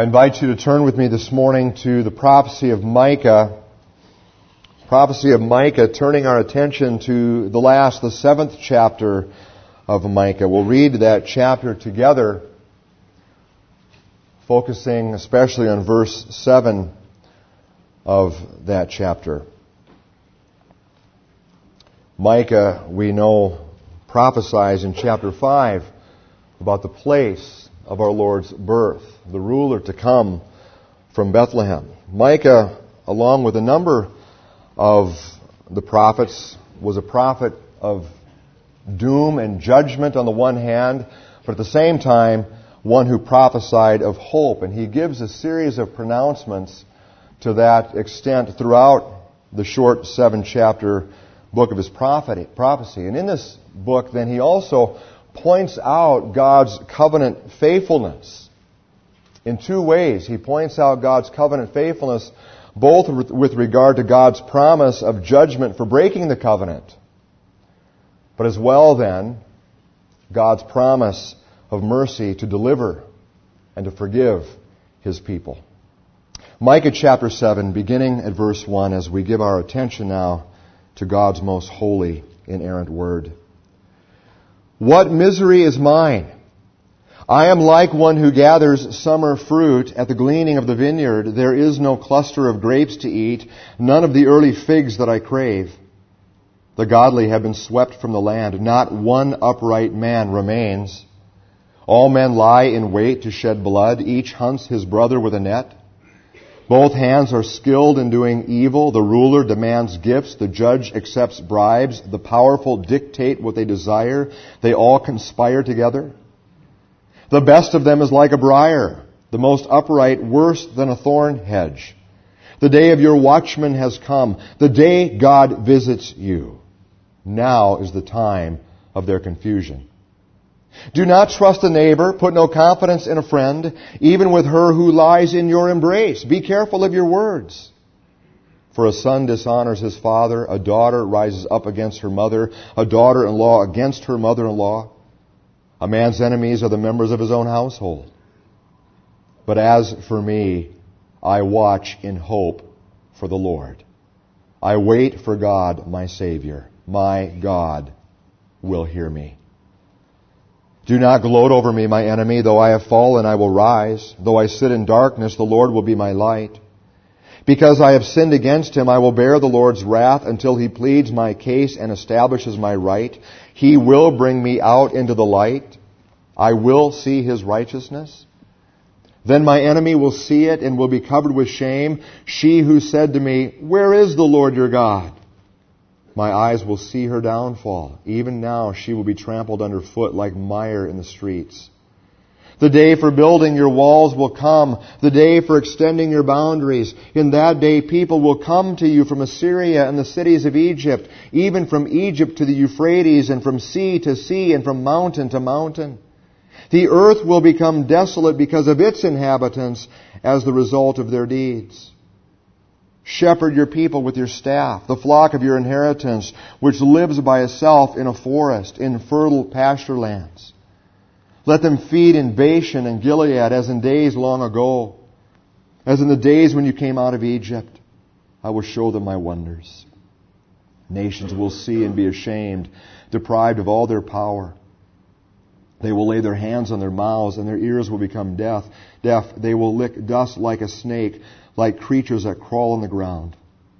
I invite you to turn with me this morning to the prophecy of Micah. Prophecy of Micah, turning our attention to the seventh chapter of Micah. We'll read that chapter together, focusing especially on verse 7 of that chapter. Micah, we know, prophesies in chapter 5 about the place of our Lord's birth, the ruler to come from Bethlehem. Micah, along with a number of the prophets, was a prophet of doom and judgment on the one hand, but at the same time, one who prophesied of hope. And he gives a series of pronouncements to that extent throughout the short 7-chapter book of his prophecy. And in this book, then, he also points out God's covenant faithfulness in two ways. He points out God's covenant faithfulness both with regard to God's promise of judgment for breaking the covenant, but as well then, God's promise of mercy to deliver and to forgive His people. Micah chapter 7, beginning at verse 1, as we give our attention now to God's most holy, inerrant word. What misery is mine! I am like one who gathers summer fruit at the gleaning of the vineyard. There is no cluster of grapes to eat, none of the early figs that I crave. The godly have been swept from the land. Not one upright man remains. All men lie in wait to shed blood. Each hunts his brother with a net. Both hands are skilled in doing evil. The ruler demands gifts. The judge accepts bribes. The powerful dictate what they desire. They all conspire together. The best of them is like a briar, the most upright worse than a thorn hedge. The day of your watchman has come, the day God visits you. Now is the time of their confusion. Do not trust a neighbor, put no confidence in a friend, even with her who lies in your embrace. Be careful of your words. For a son dishonors his father, a daughter rises up against her mother, a daughter-in-law against her mother-in-law. A man's enemies are the members of his own household. But as for me, I watch in hope for the Lord. I wait for God, my Savior. My God will hear me. Do not gloat over me, my enemy. Though I have fallen, I will rise. Though I sit in darkness, the Lord will be my light. Because I have sinned against Him, I will bear the Lord's wrath until He pleads my case and establishes my right. He will bring me out into the light. I will see His righteousness. Then my enemy will see it and will be covered with shame. She who said to me, "Where is the Lord your God?" My eyes will see her downfall. Even now she will be trampled underfoot like mire in the streets. The day for building your walls will come, the day for extending your boundaries. In that day people will come to you from Assyria and the cities of Egypt, even from Egypt to the Euphrates, and from sea to sea, and from mountain to mountain. The earth will become desolate because of its inhabitants as the result of their deeds. Shepherd your people with your staff, the flock of your inheritance, which lives by itself in a forest, in fertile pasture lands. Let them feed in Bashan and Gilead as in days long ago, as in the days when you came out of Egypt. I will show them my wonders. Nations will see and be ashamed, deprived of all their power. They will lay their hands on their mouths, and their ears will become deaf. They will lick dust like a snake, like creatures that crawl on the ground.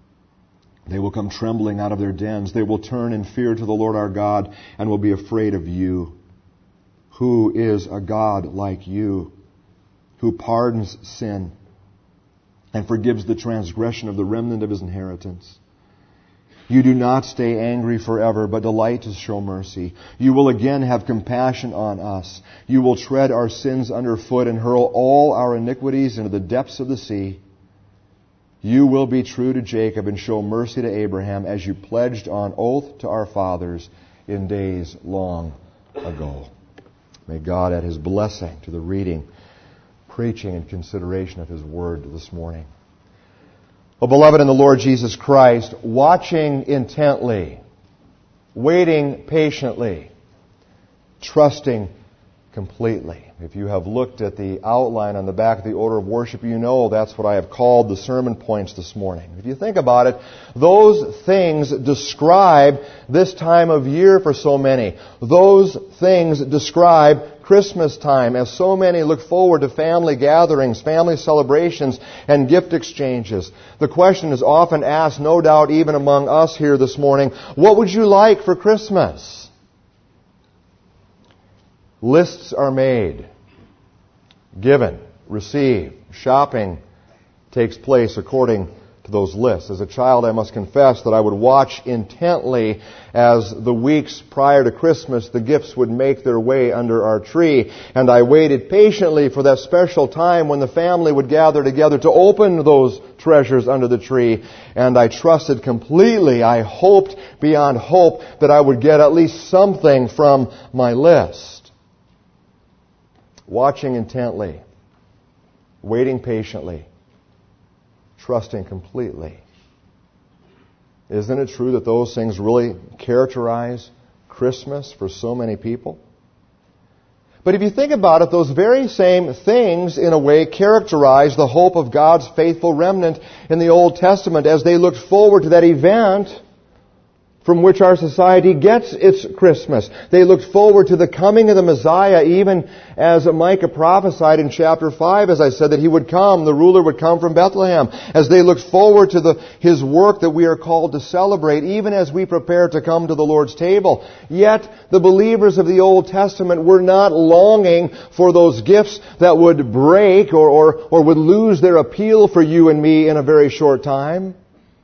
They will come trembling out of their dens. They will turn in fear to the Lord our God and will be afraid of you. Who is a God like you, who pardons sin and forgives the transgression of the remnant of His inheritance? You do not stay angry forever, but delight to show mercy. You will again have compassion on us. You will tread our sins underfoot and hurl all our iniquities into the depths of the sea. You will be true to Jacob and show mercy to Abraham as you pledged on oath to our fathers in days long ago. May God add His blessing to the reading, preaching, and consideration of His Word this morning. Oh, beloved in the Lord Jesus Christ, watching intently, waiting patiently, trusting completely. If you have looked at the outline on the back of the order of worship, you know that's what I have called the sermon points this morning. If you think about it, those things describe this time of year for so many. Those things describe Christmas time, as so many look forward to family gatherings, family celebrations, and gift exchanges. The question is often asked, no doubt even among us here this morning, what would you like for Christmas? Lists are made, given, received. Shopping takes place according to those lists. As a child, I must confess that I would watch intently as the weeks prior to Christmas the gifts would make their way under our tree. And I waited patiently for that special time when the family would gather together to open those treasures under the tree. And I trusted completely, I hoped beyond hope that I would get at least something from my list. Watching intently, waiting patiently, trusting completely. Isn't it true that those things really characterize Christmas for so many people? But if you think about it, those very same things, in a way, characterize the hope of God's faithful remnant in the Old Testament as they looked forward to that event from which our society gets its Christmas. They looked forward to the coming of the Messiah, even as Micah prophesied in chapter 5, as I said, that He would come, the ruler would come from Bethlehem. As they looked forward to His work that we are called to celebrate, even as we prepare to come to the Lord's table. Yet, the believers of the Old Testament were not longing for those gifts that would break or would lose their appeal for you and me in a very short time.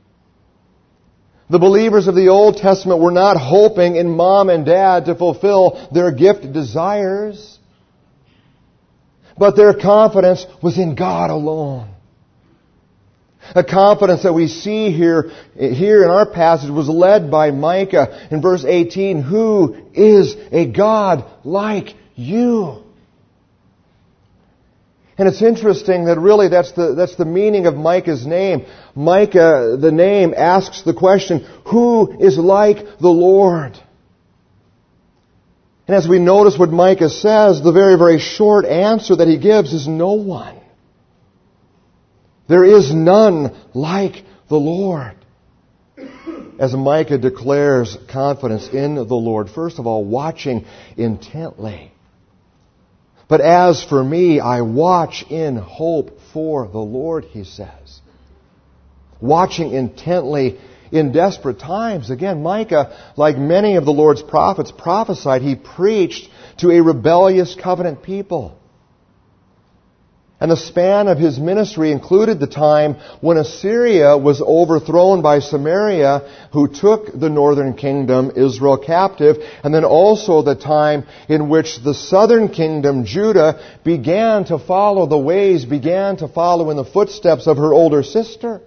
The believers of the Old Testament were not hoping in mom and dad to fulfill their gift desires, but their confidence was in God alone. A confidence that we see here in our passage was led by Micah in verse 18, "Who is a God like you?" And it's interesting that really that's the meaning of Micah's name. Micah, the name, asks the question, who is like the Lord? And as we notice what Micah says, the very, very short answer that he gives is no one. There is none like the Lord. As Micah declares confidence in the Lord, first of all, watching intently. But as for me, I watch in hope for the Lord, he says. Watching intently in desperate times. Again, Micah, like many of the Lord's prophets, prophesied. He preached to a rebellious covenant people. And the span of his ministry included the time when Assyria was overthrown by Samaria, who took the northern kingdom, Israel, captive, and then also the time in which the southern kingdom, Judah, began to follow in the footsteps of her older sister.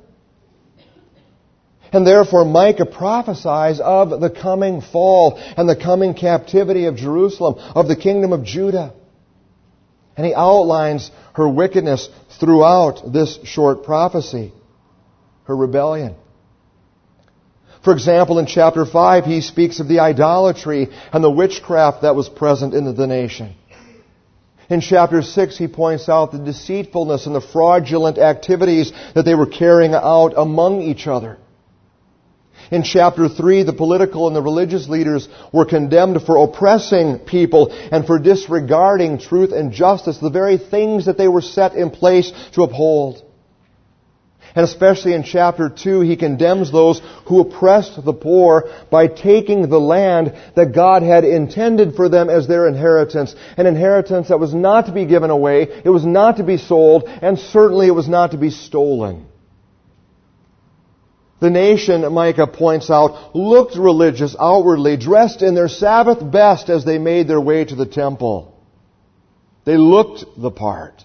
And therefore Micah prophesies of the coming fall and the coming captivity of Jerusalem, of the kingdom of Judah. And he outlines her wickedness throughout this short prophecy, her rebellion. For example, in chapter 5, he speaks of the idolatry and the witchcraft that was present in the nation. In chapter 6, he points out the deceitfulness and the fraudulent activities that they were carrying out among each other. In chapter 3, the political and the religious leaders were condemned for oppressing people and for disregarding truth and justice, the very things that they were set in place to uphold. And especially in chapter 2, he condemns those who oppressed the poor by taking the land that God had intended for them as their inheritance. An inheritance that was not to be given away, it was not to be sold, and certainly it was not to be stolen. The nation, Micah points out, looked religious outwardly, dressed in their Sabbath best as they made their way to the temple. They looked the part.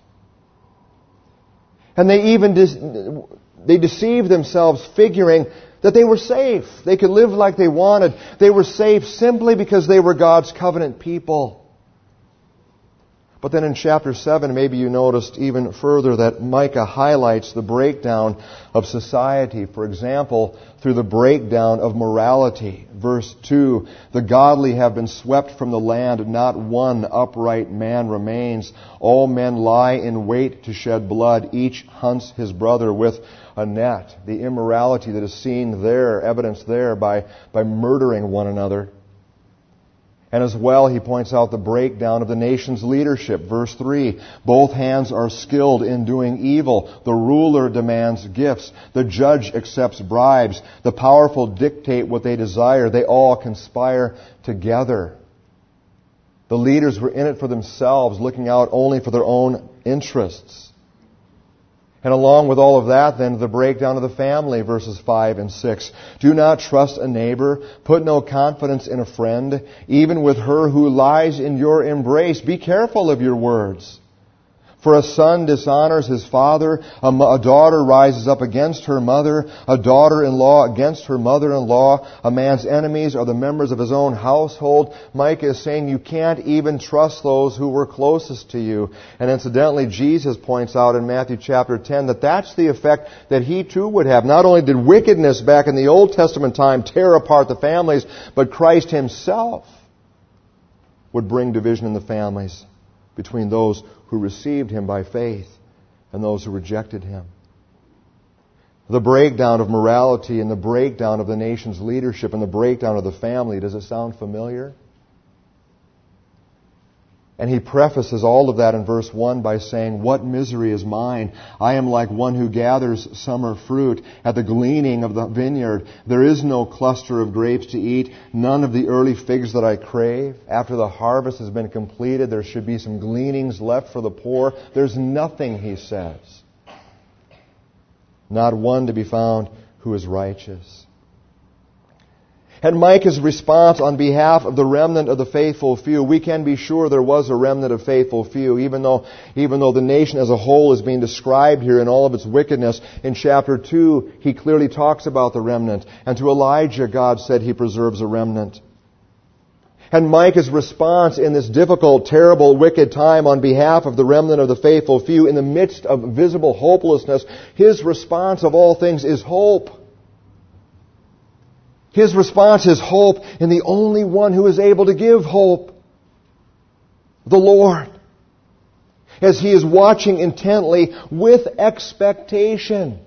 And they deceived themselves, figuring that they were safe. They could live like they wanted. They were safe simply because they were God's covenant people. But then in chapter 7, maybe you noticed even further that Micah highlights the breakdown of society. For example, through the breakdown of morality. Verse 2, the godly have been swept from the land, not one upright man remains. All men lie in wait to shed blood, each hunts his brother with a net. The immorality that is seen there, evidenced there by murdering one another. And as well, he points out the breakdown of the nation's leadership. Verse 3, both hands are skilled in doing evil. The ruler demands gifts. The judge accepts bribes. The powerful dictate what they desire. They all conspire together. The leaders were in it for themselves, looking out only for their own interests. And along with all of that, then, the breakdown of the family, verses 5 and 6. Do not trust a neighbor. Put no confidence in a friend. Even with her who lies in your embrace, be careful of your words. For a son dishonors his father, a daughter rises up against her mother, a daughter-in-law against her mother-in-law. A man's enemies are the members of his own household. Micah is saying you can't even trust those who were closest to you. And incidentally, Jesus points out in Matthew chapter 10 that that's the effect that he too would have. Not only did wickedness back in the Old Testament time tear apart the families, but Christ himself would bring division in the families between those who received him by faith and those who rejected him. The breakdown of morality and the breakdown of the nation's leadership and the breakdown of the family, does it sound familiar? And he prefaces all of that in verse 1 by saying, what misery is mine? I am like one who gathers summer fruit at the gleaning of the vineyard. There is no cluster of grapes to eat, none of the early figs that I crave. After the harvest has been completed, there should be some gleanings left for the poor. There's nothing, he says. Not one to be found who is righteous. And Micah's response on behalf of the remnant of the faithful few, we can be sure there was a remnant of faithful few, even though the nation as a whole is being described here in all of its wickedness. In chapter 2, he clearly talks about the remnant. And to Elijah, God said he preserves a remnant. And Micah's response in this difficult, terrible, wicked time on behalf of the remnant of the faithful few, in the midst of visible hopelessness, his response of all things is hope. His response is hope in the only one who is able to give hope, the Lord. As he is watching intently with expectation.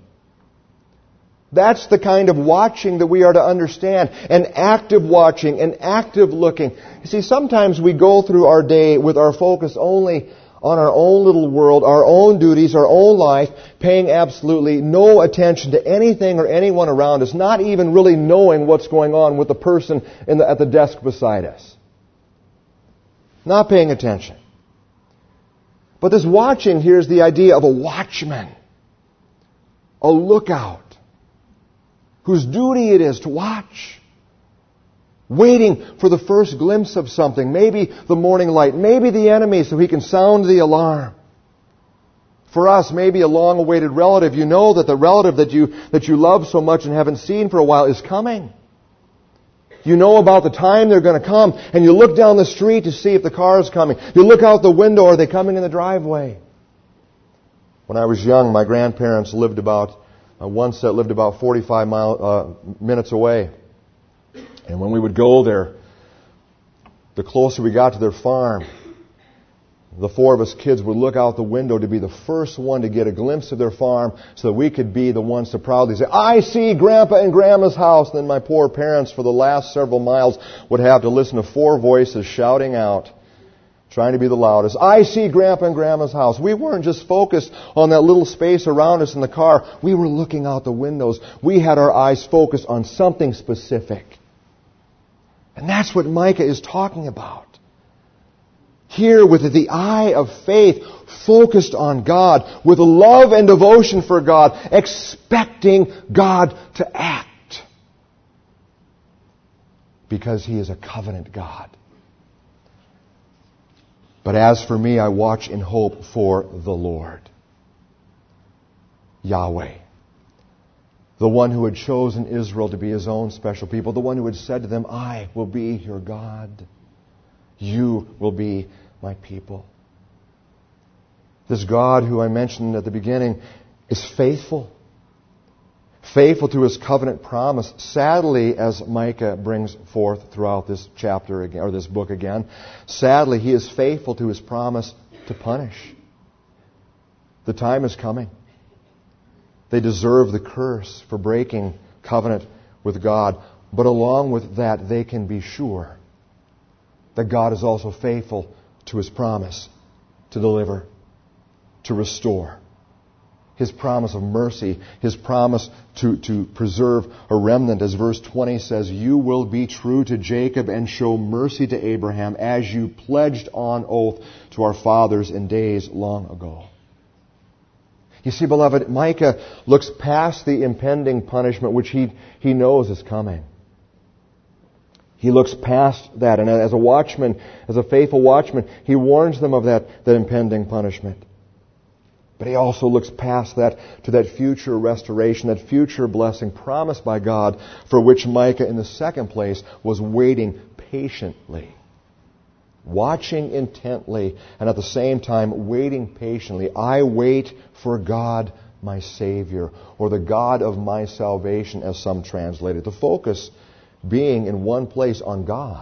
That's the kind of watching that we are to understand. An active watching, an active looking. You see, sometimes we go through our day with our focus only on our own little world, our own duties, our own life, paying absolutely no attention to anything or anyone around us, not even really knowing what's going on with the person at the desk beside us. Not paying attention. But this watching here is the idea of a watchman, a lookout, whose duty it is to watch. Waiting for the first glimpse of something, maybe the morning light, maybe the enemy, so he can sound the alarm. For us, maybe a long-awaited relative. You know that the relative that you love so much and haven't seen for a while is coming. You know about the time they're going to come, and you look down the street to see if the car is coming. You look out the window, are they coming in the driveway? When I was young, my grandparents lived about 45 minutes away. And when we would go there, the closer we got to their farm, the four of us kids would look out the window to be the first one to get a glimpse of their farm so that we could be the ones to proudly say, I see Grandpa and Grandma's house. And then my poor parents for the last several miles would have to listen to four voices shouting out, trying to be the loudest, I see Grandpa and Grandma's house. We weren't just focused on that little space around us in the car. We were looking out the windows. We had our eyes focused on something specific. And that's what Micah is talking about. Here with the eye of faith focused on God, with a love and devotion for God, expecting God to act. Because He is a covenant God. But as for me, I watch in hope for the Lord. Yahweh. The one who had chosen Israel to be His own special people. The one who had said to them, I will be your God. You will be my people. This God who I mentioned at the beginning is faithful. Faithful to His covenant promise. Sadly, as Micah brings forth throughout this chapter again, or this book again, sadly, he is faithful to His promise to punish. The time is coming. They deserve the curse for breaking covenant with God. But along with that, they can be sure that God is also faithful to His promise to deliver, to restore. His promise of mercy, His promise to preserve a remnant. As verse 20 says, "You will be true to Jacob and show mercy to Abraham as you pledged on oath to our fathers in days long ago." You see, beloved, Micah looks past the impending punishment which he knows is coming. He looks past that, and as a watchman, as a faithful watchman, he warns them of that impending punishment. But he also looks past that to that future restoration, that future blessing promised by God, for which Micah, in the second place, was waiting patiently. Watching intently, and at the same time waiting patiently. I wait for God, my Savior, or the God of my salvation, as some translate it. The focus being in one place on God.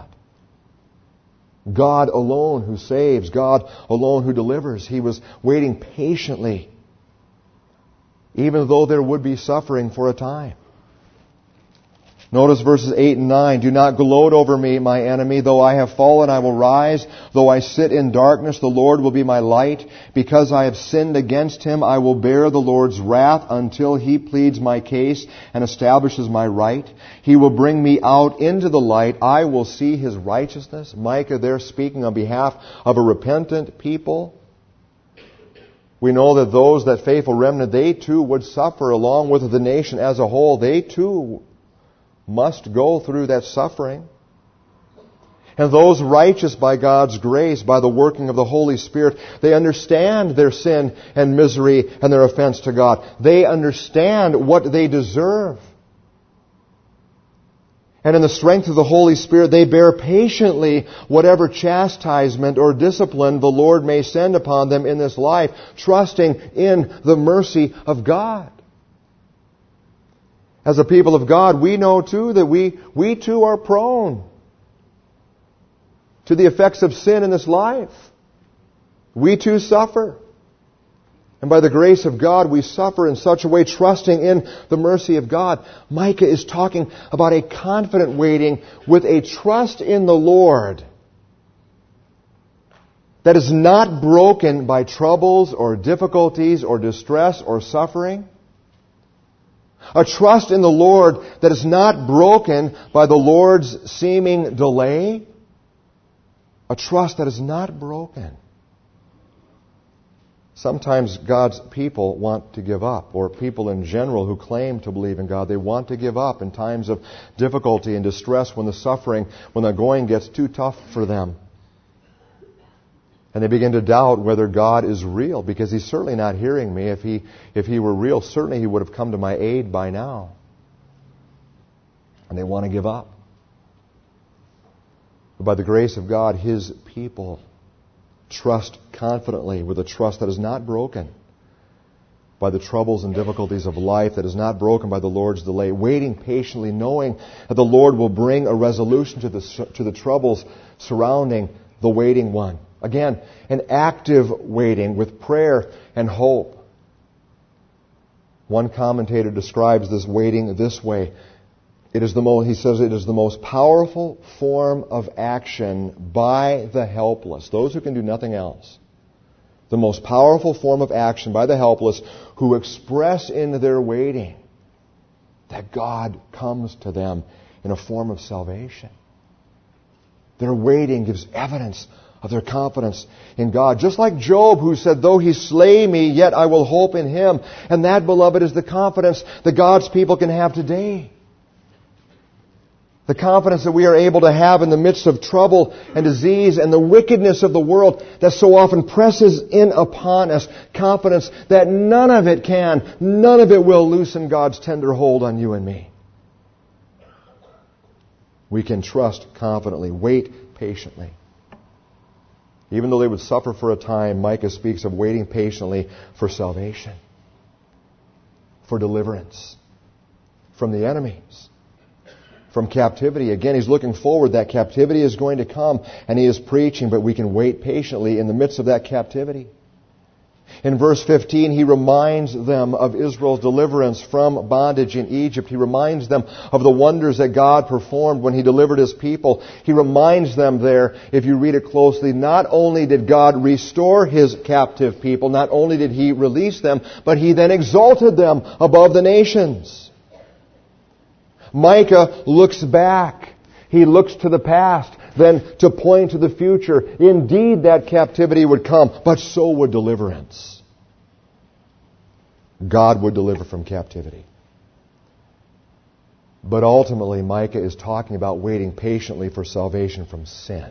God alone who saves, God alone who delivers. He was waiting patiently, even though there would be suffering for a time. Notice verses 8 and 9. "Do not gloat over me, my enemy. Though I have fallen, I will rise. Though I sit in darkness, the Lord will be my light. Because I have sinned against Him, I will bear the Lord's wrath until He pleads my case and establishes my right. He will bring me out into the light. I will see His righteousness." Micah there speaking on behalf of a repentant people. We know that those, that faithful remnant, they too would suffer along with the nation as a whole. They too must go through that suffering. And those righteous by God's grace, by the working of the Holy Spirit, they understand their sin and misery and their offense to God. They understand what they deserve. And in the strength of the Holy Spirit, they bear patiently whatever chastisement or discipline the Lord may send upon them in this life, trusting in the mercy of God. As a people of God, we know too that we too are prone to the effects of sin in this life. We too suffer. And by the grace of God, we suffer in such a way, trusting in the mercy of God. Micah is talking about a confident waiting with a trust in the Lord that is not broken by troubles or difficulties or distress or suffering. A trust in the Lord that is not broken by the Lord's seeming delay. A trust that is not broken. Sometimes God's people want to give up, or people in general who claim to believe in God, they want to give up in times of difficulty and distress, when the suffering, when the going gets too tough for them. And they begin to doubt whether God is real, because He's certainly not hearing me. If He were real, certainly He would have come to my aid by now. And they want to give up. But by the grace of God, His people trust confidently with a trust that is not broken by the troubles and difficulties of life, that is not broken by the Lord's delay, waiting patiently, knowing that the Lord will bring a resolution to the troubles surrounding the waiting one. Again, an active waiting with prayer and hope. One commentator describes this waiting this way. He says it is the most powerful form of action by the helpless, those who can do nothing else. The most powerful form of action by the helpless, who express in their waiting that God comes to them in a form of salvation. Their waiting gives evidence of their confidence in God. Just like Job, who said, "Though He slay me, yet I will hope in Him." And that, beloved, is the confidence that God's people can have today. The confidence that we are able to have in the midst of trouble and disease and the wickedness of the world that so often presses in upon us. Confidence that none of it will loosen God's tender hold on you and me. We can trust confidently, wait patiently. Even though they would suffer for a time, Micah speaks of waiting patiently for salvation, for deliverance from the enemies, from captivity. Again, he's looking forward. That captivity is going to come, and he is preaching, but we can wait patiently in the midst of that captivity. In verse 15, he reminds them of Israel's deliverance from bondage in Egypt. He reminds them of the wonders that God performed when He delivered His people. He reminds them there, if you read it closely, not only did God restore His captive people, not only did He release them, but He then exalted them above the nations. Micah looks back. He looks to the past, then to point to the future. Indeed, that captivity would come, but so would deliverance. God would deliver from captivity. But ultimately, Micah is talking about waiting patiently for salvation from sin.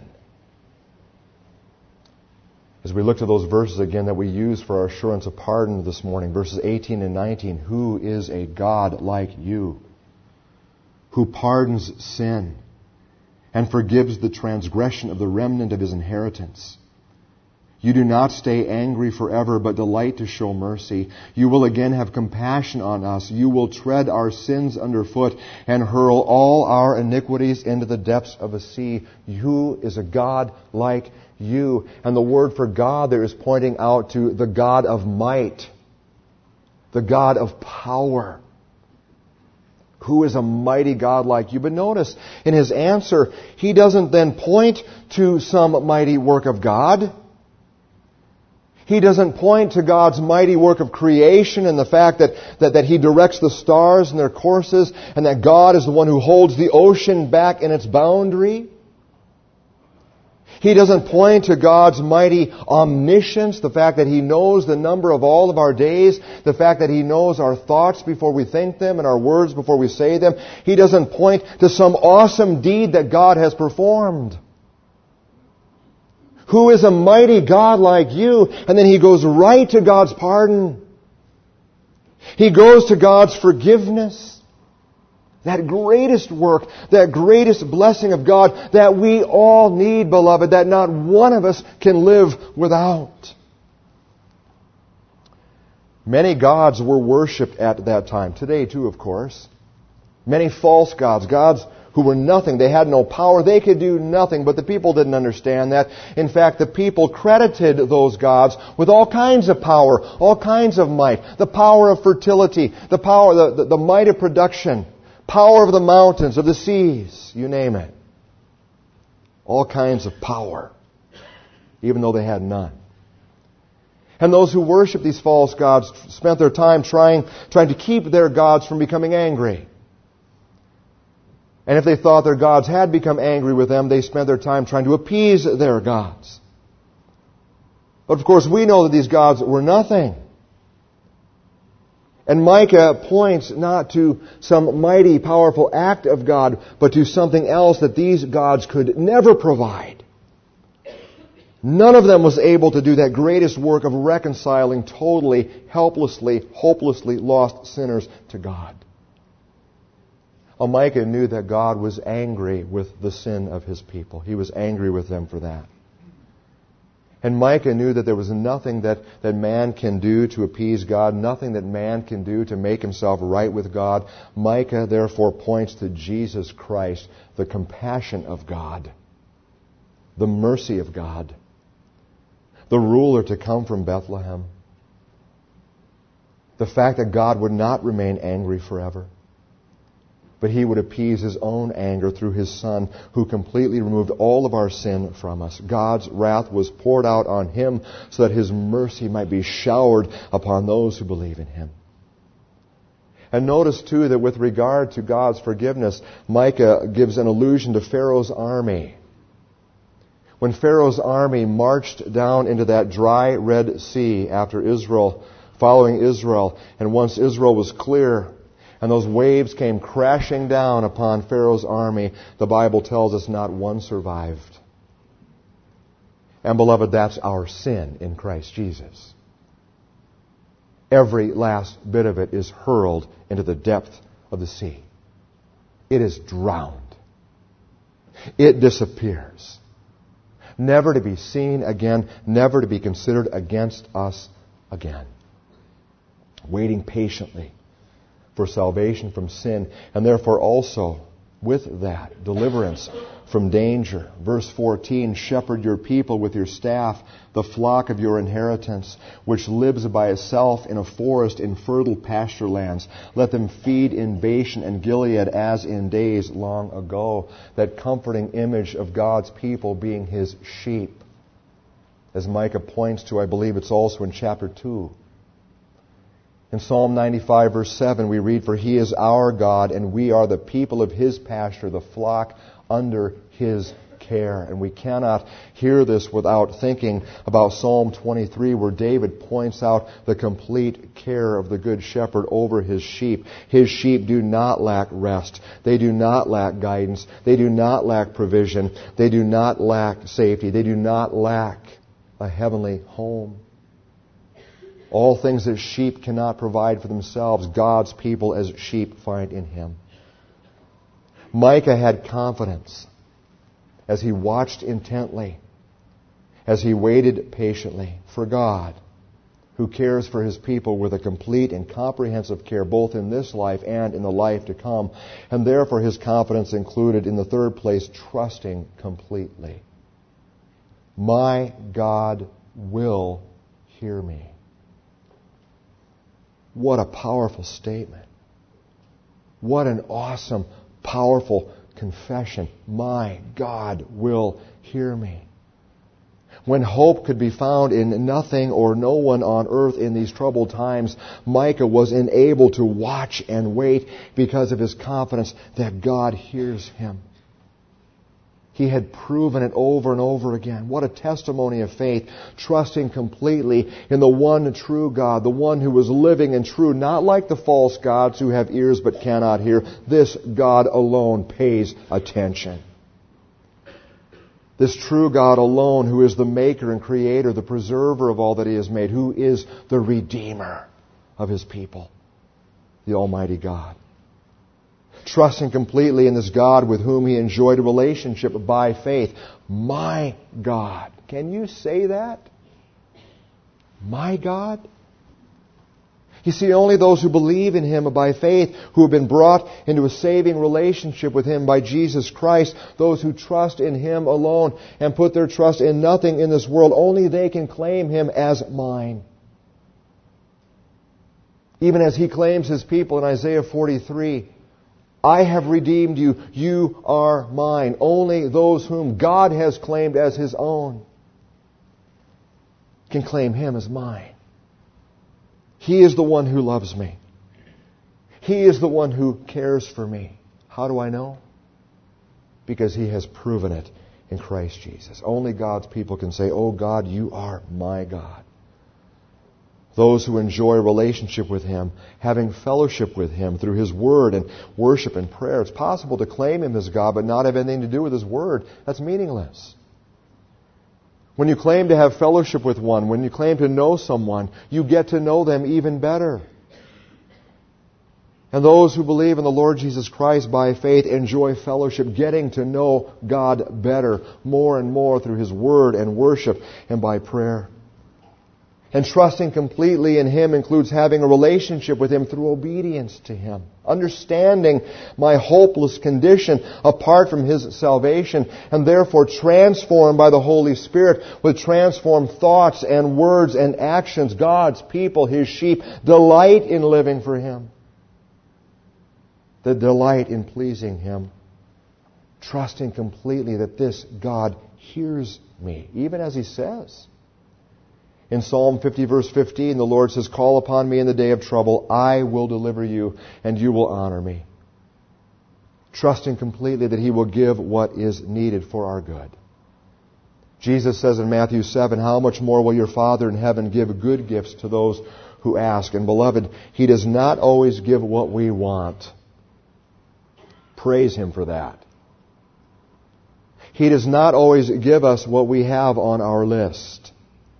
As we look to those verses again that we use for our assurance of pardon this morning, verses 18 and 19, who is a God like you, who pardons sin and forgives the transgression of the remnant of His inheritance? You do not stay angry forever, but delight to show mercy. You will again have compassion on us. You will tread our sins underfoot and hurl all our iniquities into the depths of a sea. Who is a God like you? And the word for God there is pointing out to the God of might, the God of power. Who is a mighty God like you? But notice, in his answer, he doesn't then point to some mighty work of God. He doesn't point to God's mighty work of creation and the fact that He directs the stars in their courses and that God is the one who holds the ocean back in its boundary. He doesn't point to God's mighty omniscience, the fact that He knows the number of all of our days, the fact that He knows our thoughts before we think them and our words before we say them. He doesn't point to some awesome deed that God has performed. Who is a mighty God like you? And then he goes right to God's pardon. He goes to God's forgiveness. That greatest work, that greatest blessing of God that we all need, beloved, that not one of us can live without. Many gods were worshipped at that time. Today too, of course. Many false gods, gods who were nothing. They had no power. They could do nothing. But the people didn't understand that. In fact, the people credited those gods with all kinds of power, all kinds of might. The power of fertility, the power, the might of production, power of the mountains, of the seas, you name it. All kinds of power, even though they had none. And those who worshiped these false gods spent their time trying to keep their gods from becoming angry. And if they thought their gods had become angry with them, they spent their time trying to appease their gods. But of course, we know that these gods were nothing. And Micah points not to some mighty, powerful act of God, but to something else that these gods could never provide. None of them was able to do that greatest work of reconciling totally, helplessly, hopelessly lost sinners to God. Micah knew that God was angry with the sin of His people. He was angry with them for that. And Micah knew that there was nothing that man can do to appease God, nothing that man can do to make himself right with God. Micah therefore points to Jesus Christ, the compassion of God, the mercy of God, the ruler to come from Bethlehem, the fact that God would not remain angry forever, but He would appease His own anger through His Son, who completely removed all of our sin from us. God's wrath was poured out on Him so that His mercy might be showered upon those who believe in Him. And notice too that with regard to God's forgiveness, Micah gives an allusion to Pharaoh's army. When Pharaoh's army marched down into that dry Red Sea after following Israel, and once Israel was clear, and those waves came crashing down upon Pharaoh's army, the Bible tells us not one survived. And beloved, that's our sin in Christ Jesus. Every last bit of it is hurled into the depth of the sea. It is drowned. It disappears. never to be seen again, never to be considered against us again. Waiting patiently for salvation from sin, and therefore also with that deliverance from danger. Verse 14, shepherd your people with your staff, the flock of your inheritance, which lives by itself in a forest in fertile pasture lands. Let them feed in Bashan and Gilead as in days long ago. That comforting image of God's people being His sheep. As Micah points to, I believe it's also in chapter 2. In Psalm 95, verse 7, we read, for He is our God, and we are the people of His pasture, the flock under His care. And we cannot hear this without thinking about Psalm 23, where David points out the complete care of the Good Shepherd over His sheep. His sheep do not lack rest. They do not lack guidance. They do not lack provision. They do not lack safety. They do not lack a heavenly home. All things that sheep cannot provide for themselves, God's people as sheep find in Him. Micah had confidence as he watched intently, as he waited patiently for God, who cares for His people with a complete and comprehensive care both in this life and in the life to come. And therefore his confidence included, in the third place, trusting completely. My God will hear me. What a powerful statement. What an awesome, powerful confession. My God will hear me. When hope could be found in nothing or no one on earth in these troubled times, Micah was enabled to watch and wait because of his confidence that God hears him. He had proven it over and over again. What a testimony of faith, trusting completely in the one true God, the one who was living and true, not like the false gods who have ears but cannot hear. This God alone pays attention. This true God alone, who is the maker and creator, the preserver of all that He has made, who is the redeemer of His people, the Almighty God. Trusting completely in this God with whom he enjoyed a relationship by faith. My God. Can you say that? My God? You see, only those who believe in Him by faith, who have been brought into a saving relationship with Him by Jesus Christ, those who trust in Him alone and put their trust in nothing in this world, only they can claim Him as mine. Even as He claims His people in Isaiah 43, I have redeemed you. You are mine. Only those whom God has claimed as His own can claim Him as mine. He is the one who loves me. He is the one who cares for me. How do I know? Because He has proven it in Christ Jesus. Only God's people can say, "Oh God, you are my God." Those who enjoy a relationship with Him, having fellowship with Him through His Word and worship and prayer. It's possible to claim Him as God but not have anything to do with His Word. That's meaningless. When you claim to have fellowship with one, when you claim to know someone, you get to know them even better. And those who believe in the Lord Jesus Christ by faith enjoy fellowship, getting to know God better, more and more through His Word and worship and by prayer. And trusting completely in Him includes having a relationship with Him through obedience to Him. Understanding my hopeless condition apart from His salvation, and therefore transformed by the Holy Spirit with transformed thoughts and words and actions. God's people, His sheep, delight in living for Him. The delight in pleasing Him. Trusting completely that this God hears me, even as He says. In Psalm 50, verse 15, the Lord says, "Call upon me in the day of trouble. I will deliver you, and you will honor me." Trusting completely that He will give what is needed for our good. Jesus says in Matthew 7, "How much more will your Father in heaven give good gifts to those who ask?" And beloved, He does not always give what we want. Praise Him for that. He does not always give us what we have on our list.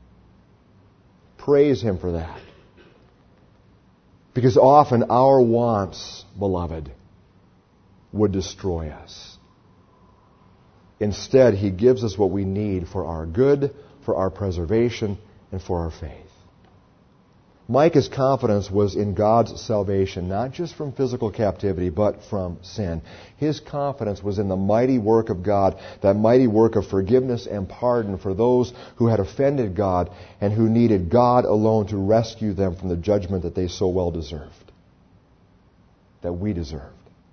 Praise Him for that. Because often our wants, beloved, would destroy us. Instead, He gives us what we need for our good, for our preservation, and for our faith. Micah's confidence was in God's salvation, not just from physical captivity, but from sin. His confidence was in the mighty work of God, that mighty work of forgiveness and pardon for those who had offended God and who needed God alone to rescue them from the judgment that they so well deserved, that we deserved.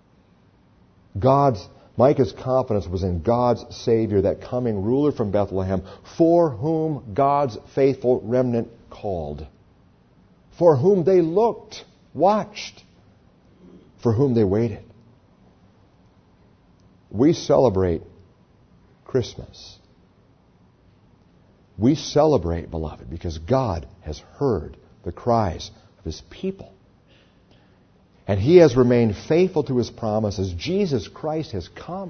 Micah's confidence was in God's Savior, that coming ruler from Bethlehem, for whom God's faithful remnant called, for whom they looked, watched, for whom they waited. We celebrate Christmas. We celebrate, beloved, because God has heard the cries of His people. And He has remained faithful to His promises. Jesus Christ has come.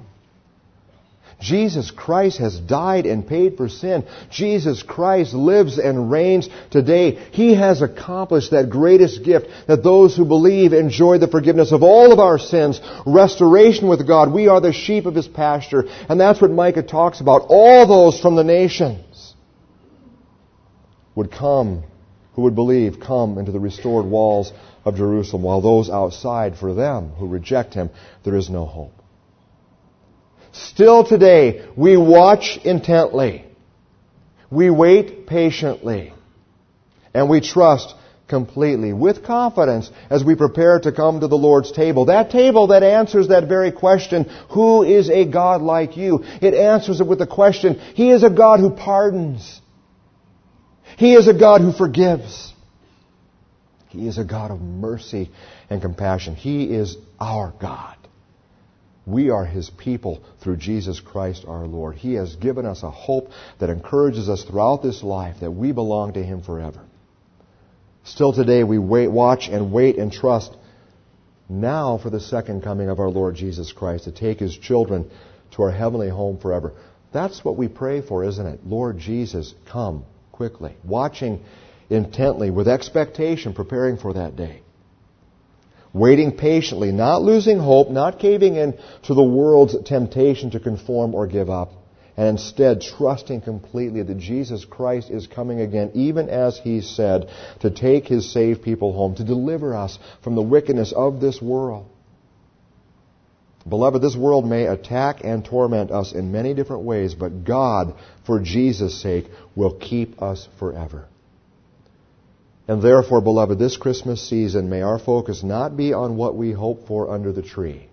Jesus Christ has died and paid for sin. Jesus Christ lives and reigns today. He has accomplished that greatest gift, that those who believe enjoy the forgiveness of all of our sins, restoration with God. We are the sheep of His pasture. And that's what Micah talks about. All those from the nations would come, who would believe, come into the restored walls of Jerusalem, while those outside, for them who reject Him, there is no hope. Still today, we watch intently, we wait patiently, and we trust completely, with confidence, as we prepare to come to the Lord's table. That table that answers that very question, who is a God like you? It answers it with the question, He is a God who pardons. He is a God who forgives. He is a God of mercy and compassion. He is our God. We are His people through Jesus Christ our Lord. He has given us a hope that encourages us throughout this life that we belong to Him forever. Still today we watch and wait and trust now for the second coming of our Lord Jesus Christ to take His children to our heavenly home forever. That's what we pray for, isn't it? Lord Jesus, come quickly. Watching intently, with expectation, preparing for that day. Waiting patiently, not losing hope, not caving in to the world's temptation to conform or give up, and instead trusting completely that Jesus Christ is coming again, even as He said, to take His saved people home, to deliver us from the wickedness of this world. Beloved, this world may attack and torment us in many different ways, but God, for Jesus' sake, will keep us forever. And therefore, beloved, this Christmas season, may our focus not be on what we hope for under the tree,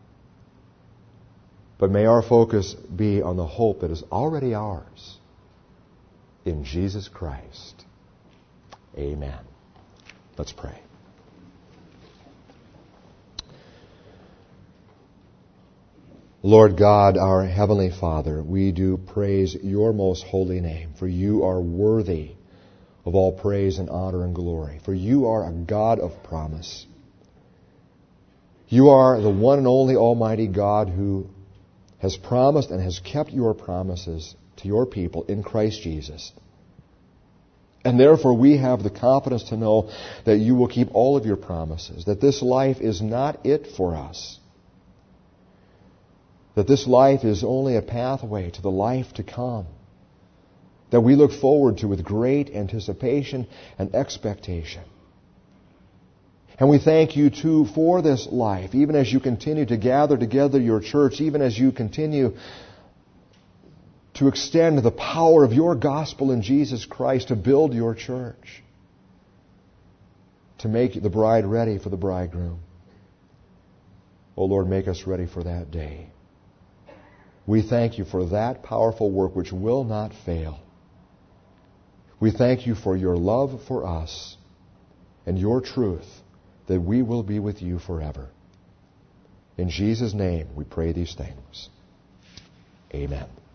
but may our focus be on the hope that is already ours in Jesus Christ. Amen. Let's pray. Lord God, our Heavenly Father, we do praise Your most holy name, for You are worthy of all praise and honor and glory. For You are a God of promise. You are the one and only Almighty God who has promised and has kept Your promises to Your people in Christ Jesus. And therefore we have the confidence to know that You will keep all of Your promises, that this life is not it for us, that this life is only a pathway to the life to come, that we look forward to with great anticipation and expectation. And we thank You, too, for this life, even as You continue to gather together Your church, even as You continue to extend the power of Your gospel in Jesus Christ to build Your church, to make the bride ready for the bridegroom. Oh, Lord, make us ready for that day. We thank You for that powerful work which will not fail. We thank You for Your love for us and Your truth, that we will be with You forever. In Jesus' name we pray these things. Amen.